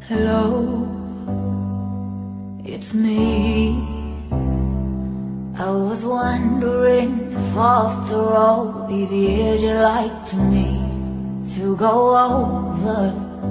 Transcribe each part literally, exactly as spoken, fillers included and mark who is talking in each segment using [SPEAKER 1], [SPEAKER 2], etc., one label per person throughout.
[SPEAKER 1] Hello, it's me. I was wondering if after all these years you'd like to me to go over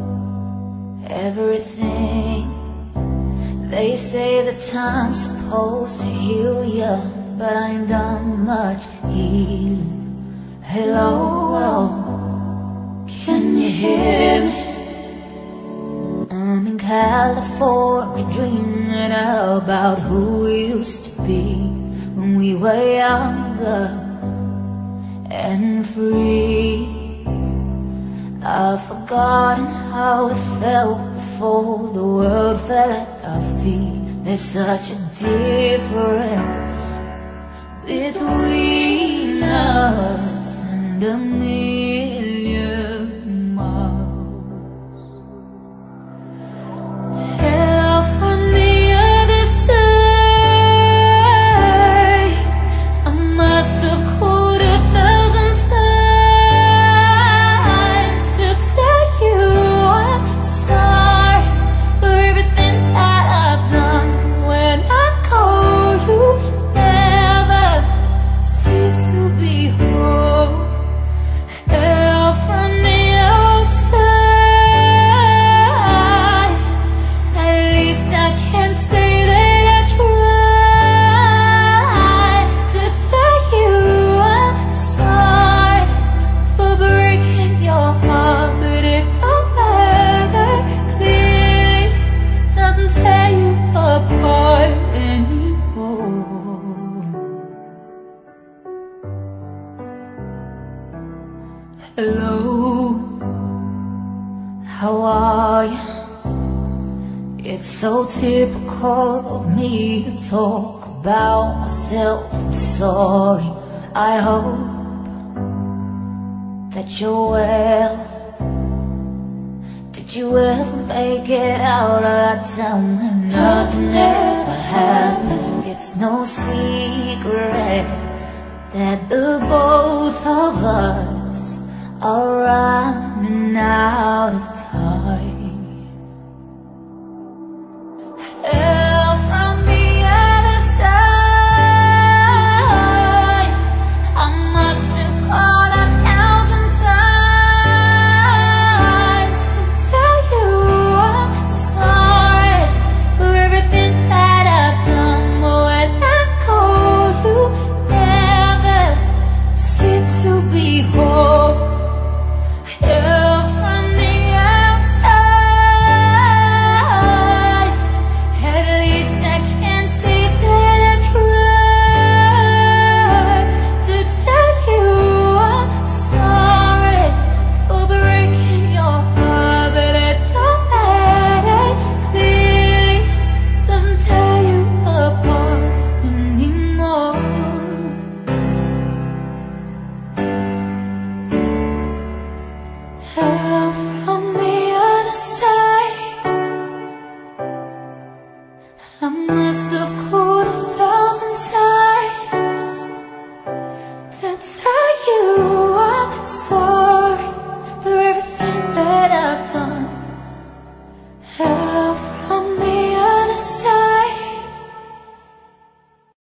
[SPEAKER 1] everything. They say that time's supposed to heal ya, but I ain't done much healing. Hello, can you hear me? I'm in California dreaming about who we used to be when we were younger and free. I've forgotten how it felt before the world fell at our feet. There's such a difference between us and a million miles. Hello, how are you? It's so typical of me to talk about myself. I'm sorry. I hope that you're well. Did you ever make it out of that town when nothing ever happened? It's no secret that the both of us are running out of time.